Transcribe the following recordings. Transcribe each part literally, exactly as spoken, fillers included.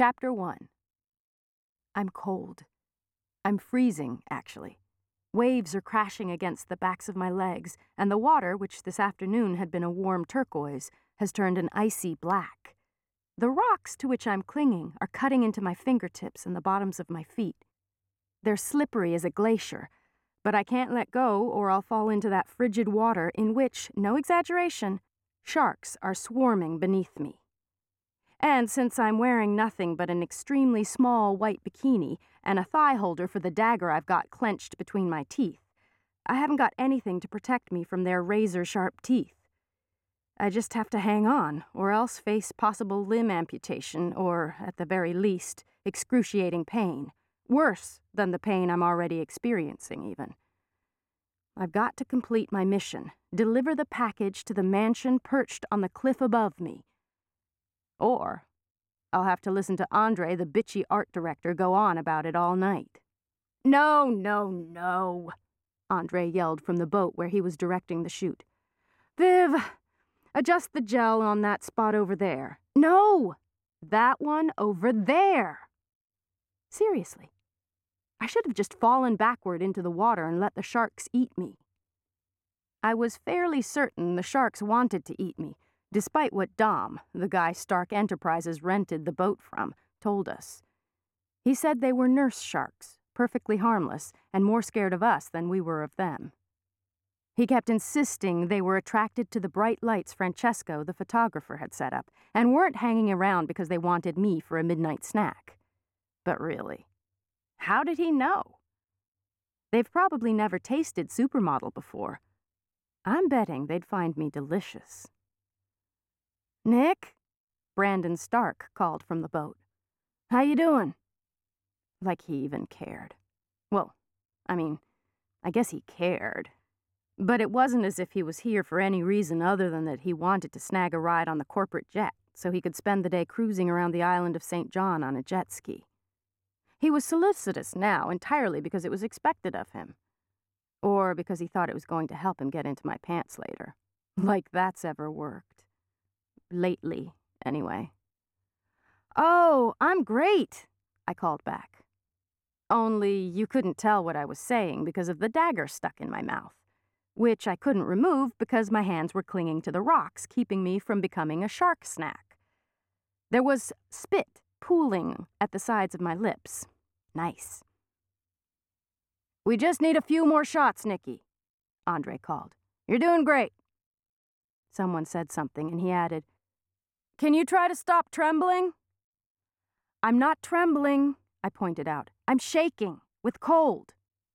Chapter one. I'm cold. I'm freezing, actually. Waves are crashing against the backs of my legs, and the water, which this afternoon had been a warm turquoise, has turned an icy black. The rocks to which I'm clinging are cutting into my fingertips and the bottoms of my feet. They're slippery as a glacier, but I can't let go or I'll fall into that frigid water in which, no exaggeration, sharks are swarming beneath me. And since I'm wearing nothing but an extremely small white bikini and a thigh holder for the dagger I've got clenched between my teeth, I haven't got anything to protect me from their razor-sharp teeth. I just have to hang on, or else face possible limb amputation, or, at the very least, excruciating pain. Worse than the pain I'm already experiencing, even. I've got to complete my mission, deliver the package to the mansion perched on the cliff above me. Or I'll have to listen to Andre, the bitchy art director, go on about it all night. No, no, no, Andre yelled from the boat where he was directing the shoot. Viv, adjust the gel on that spot over there. No, that one over there. Seriously, I should have just fallen backward into the water and let the sharks eat me. I was fairly certain the sharks wanted to eat me, despite what Dom, the guy Stark Enterprises rented the boat from, told us. He said they were nurse sharks, perfectly harmless, and more scared of us than we were of them. He kept insisting they were attracted to the bright lights Francesco, the photographer, had set up, and weren't hanging around because they wanted me for a midnight snack. But really, how did he know? They've probably never tasted Supermodel before. I'm betting they'd find me delicious. Nick? Brandon Stark called from the boat. How you doing? Like he even cared. Well, I mean, I guess he cared. But it wasn't as if he was here for any reason other than that he wanted to snag a ride on the corporate jet so he could spend the day cruising around the island of Saint John on a jet ski. He was solicitous now entirely because it was expected of him. Or because he thought it was going to help him get into my pants later. Like that's ever worked. Lately, anyway. Oh, I'm great, I called back. Only you couldn't tell what I was saying because of the dagger stuck in my mouth, which I couldn't remove because my hands were clinging to the rocks, keeping me from becoming a shark snack. There was spit pooling at the sides of my lips. Nice. We just need a few more shots, Nikki, Andre called. You're doing great. Someone said something, and he added, Can you try to stop trembling? I'm not trembling, I pointed out. I'm shaking, with cold.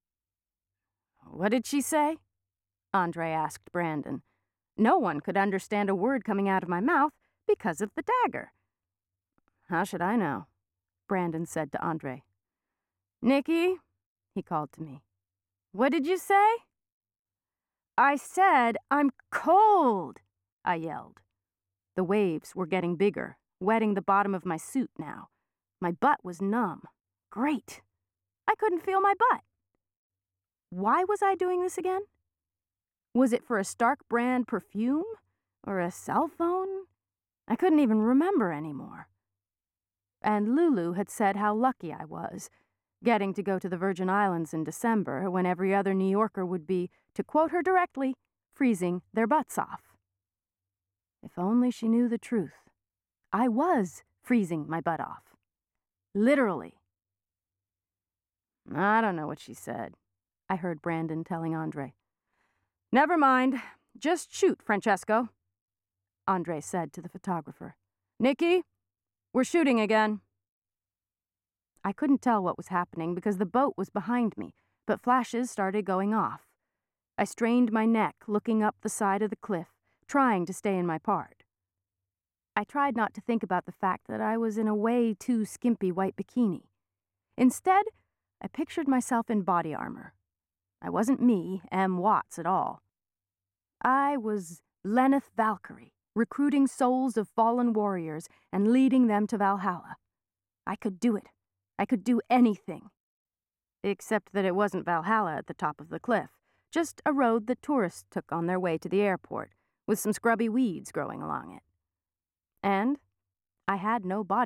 What did she say? Andre asked Brandon. No one could understand a word coming out of my mouth because of the dagger. How should I know? Brandon said to Andre. Nikki, he called to me. What did you say? I said, I'm cold, I yelled. The waves were getting bigger, wetting the bottom of my suit now. My butt was numb. Great. I couldn't feel my butt. Why was I doing this again? Was it for a Stark brand perfume? Or a cell phone? I couldn't even remember anymore. And Lulu had said how lucky I was, getting to go to the Virgin Islands in December when every other New Yorker would be, to quote her directly, freezing their butts off. If only she knew the truth. I was freezing my butt off. Literally. I don't know what she said, I heard Brandon telling Andre. Never mind. Just shoot, Francesco, Andre said to the photographer. Nikki, we're shooting again. I couldn't tell what was happening because the boat was behind me, but flashes started going off. I strained my neck, looking up the side of the cliff, trying to stay in my part. I tried not to think about the fact that I was in a way too skimpy white bikini. Instead, I pictured myself in body armor. I wasn't me, M. Watts, at all. I was Lenneth Valkyrie, recruiting souls of fallen warriors and leading them to Valhalla. I could do it. I could do anything. Except that it wasn't Valhalla at the top of the cliff, just a road that tourists took on their way to the airport, with some scrubby weeds growing along it. And I had no body.